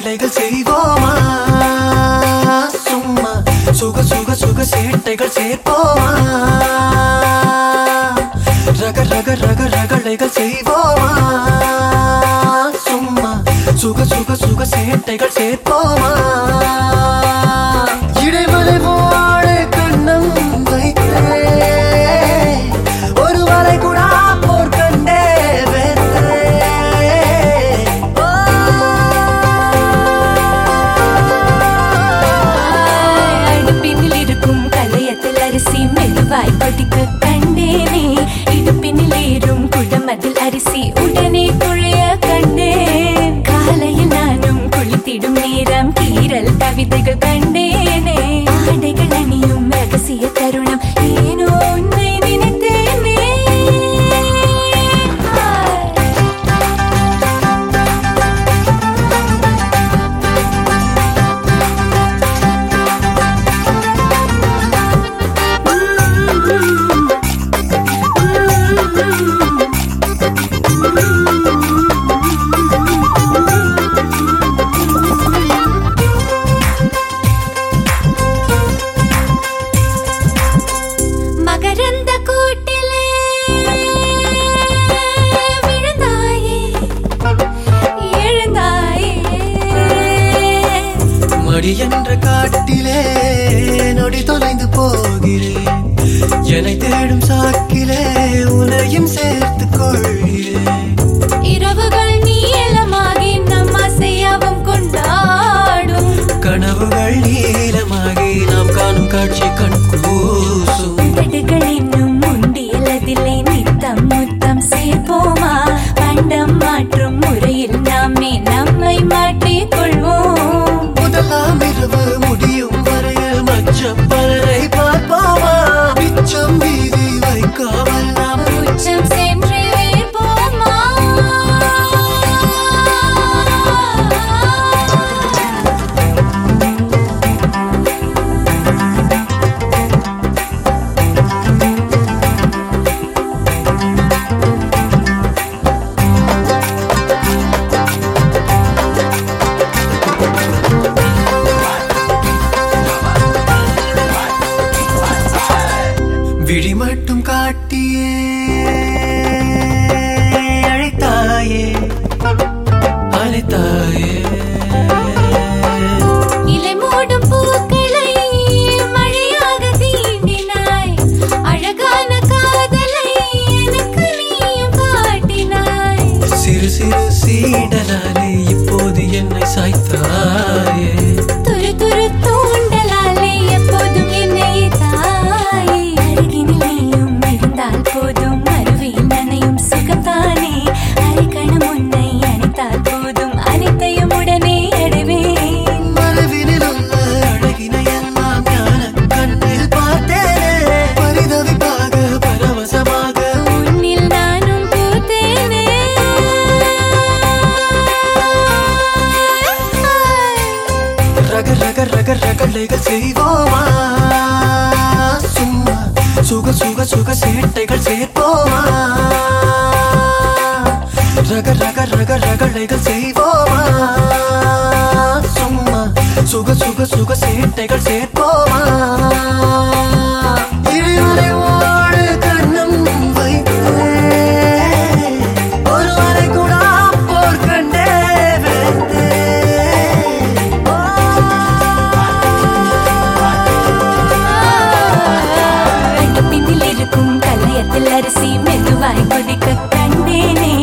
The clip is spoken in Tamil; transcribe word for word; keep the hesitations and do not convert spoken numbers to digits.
ரகளைகள் செய்வோமா சும்மா சுக சுக சுக சேட்டைகள் சேர்ப்போமா ரக ரக ரக ரகளைகள் செய்வோமா சும்மா சுக சுக சுக சேட்டைகள் சேர்ப்போமா இடைவெளி போட கண்ணம் வைத்தே ஒரு வரை கூட போர் கண்டே அடுப்பினில் இருக்கும் கலையத்தில் அரிசி மெதுவாய் கொதிக்க கண்டேனே இடுப்பினில் ஏறும் குடமதில் அரிசி உடனே குழைய கண்டேன் காலையில் நானும் குளித்திடும் நேரம் கீரல் கவிதைகள் கண்டேனே ஆடைகள் அணியும் ரகசிய தருணம் ஏனோ உன்னை நினைத்தேனே மகரந்த கூட்டிலே விழுந்தாயே எழுந்தாயே மடி என்ற காட்டிலே நொடி தொலைந்து போகிறேன் என்னை தேடும் சாக்கிலே உன்னையும் சேர்த்துக் கொள்கிறேன் இரவுகள் நீளமாகி நம் ஆசையாவும் கொண்டாடும் கனவுகள் நீளமாகி நாம் காணும் காட்சி கண் கூசும் தடுகள் இன்னும் உண்டியலதில்லை நித்தம் முத்தம் சேர்ப்போமா பண்டம் மாற்றும் முறையில் நாமே நம்மை மாற்றிக் கொள்வோம் முதலாம் இரவு முடியும் வரையில் மச்சம் பலரை பார்ப்போமா மிச்சம் வீதி வைக்காமல் நாம் உச்சம் சென்று வீழ்ப்போமா விழி மட்டும் காட்டியே அழைத்தாயே அழைத்தாயே இலை மூடும் பூக்களை மழையாக தீண்டினாய் அழகான காதலை எனக்கு நீயும் காட்டினாய் சிறு சிறு சீடலாலே இப்போது என்னை சாய்த்தாயே துரு துரு தூண்டலாலே எப்போதும் என்னை தாயே அருகினில் நீயும் இருந்தால் போதும் அருவியில் நனையும் சுகம்தானே அரைக்கணம் உன்னை அணைத்தால் போதும் அனைத்தையும் உடனே அடைவேன் மரவினில் உள்ள அழகினை எல்லாம் ஞான கண்ணில் பார்த்தேனே பரிதவிப்பாக பரவசமாக உன்னில் நானும் பூத்தேனே ரக ரக ரக ரகளைகள் செய்வோமா சும்மா சுக சுக சுக சேட்டைகள் சேர்ப்போமா ரக ரக ரக ரகளைகள் செய்வோமா சும்மா சுக சுக சுக சேட்டைகள் சேர்ப்போமா இடைவெளி ஓடு கண்ணம் வைத்தே ஒரு வரை கூட போர் கண்டே வெந்தே அடுப்பினில் இருக்கும் கலையத்தில் அரிசி மெதுவாய் கொதிக்க கண்டேனே